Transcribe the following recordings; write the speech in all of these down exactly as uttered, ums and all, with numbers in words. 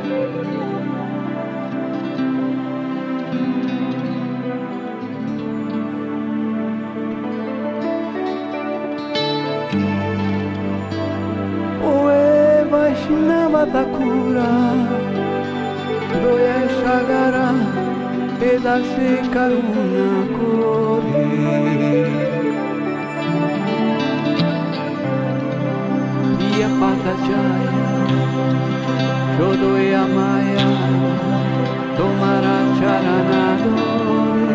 Oe Vaishnava Thakura, Doya Sagara, Pedase Karuna Kore. Via Patajaya, Shodoya Maya, Tomara Charanadore.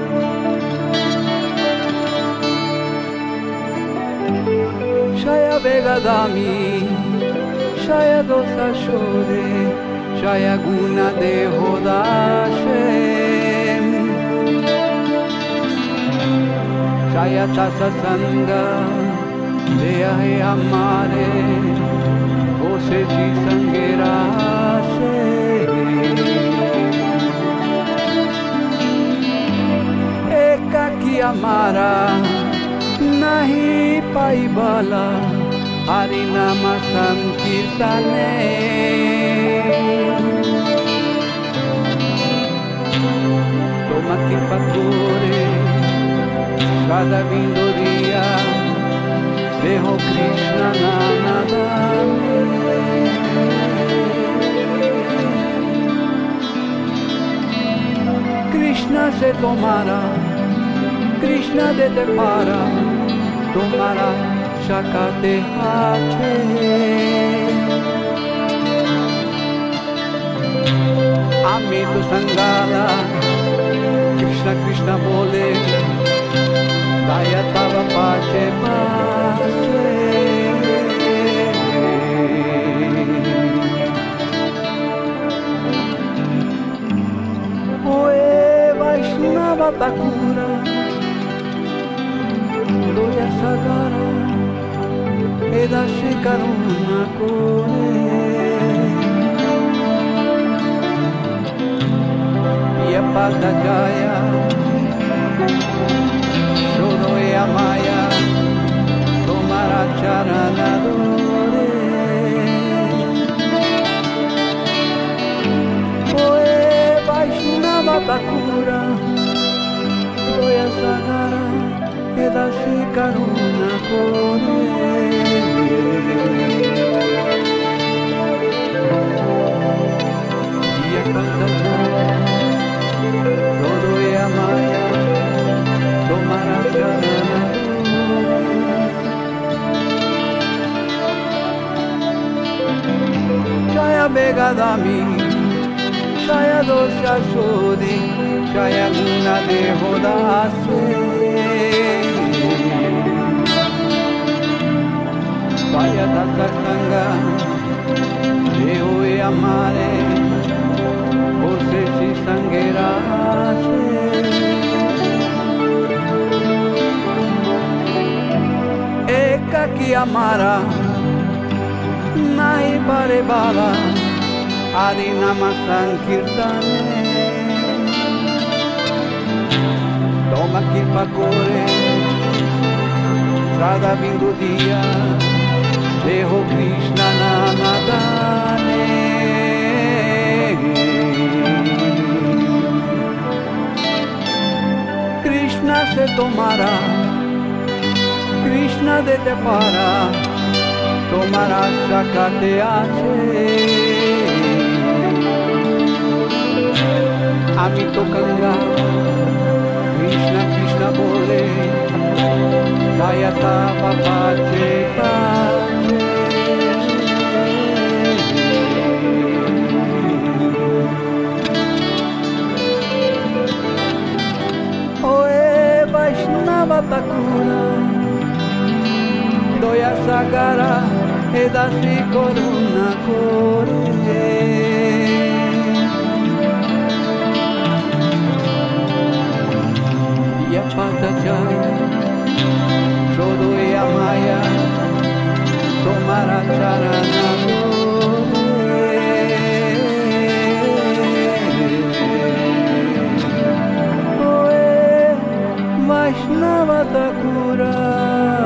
Shaya Vegadami, Shaya Dosa Shore, Shaya Guna de Hodashem, Shaya Tasa Sanga, Deya He Amare, Ose Chi Sangerase. Eka Ki Amara, Nahi Paibala, Harinama Sankirtane. Toma Kripa Kore, Shada Vindoria, Deho Krishna Namadame. Krishna se tomara, Krishna de te para, tomara Shakate Hache. Amito Sangala, Krishna Krishna bole, Daya Tava Pache Pache. Oe Vaishnava Thakura, Doya Sagara, Pedase Karuna Kore. Via Patajaya, Shodoya Maya, Tomara Charanadore. Oe Vaishnava Thakura, Doya Sagara, Pedase Karuna Kore. Via Patajaya, Shodoya Maya, Tomara Charanadore. Shaya Vegadami, Shaya Dosa Shode, Shaya Guna de Hodase. Vaya Tata Sanga, Deho e Amare, Ose Chi Sangerase. Eka Ki Amara, Nahi Pare Bala, Harinama Sankirtane. Toma Kripa Kore, Shada Vindoria, Deho Krishna Namadane. Krishna se tomara, Krishna de te para, tomara Shakate Hache. Amito Kanga, Krishna Krishna bole, Daya Tava Pache Pache. Oe Vaishnava Thakura, Doya Sagara, Pedase Karuna Kore. Via Patajaya, Shodoya Maya, Tomara Charanadore. Oe Vaishnava Thakura.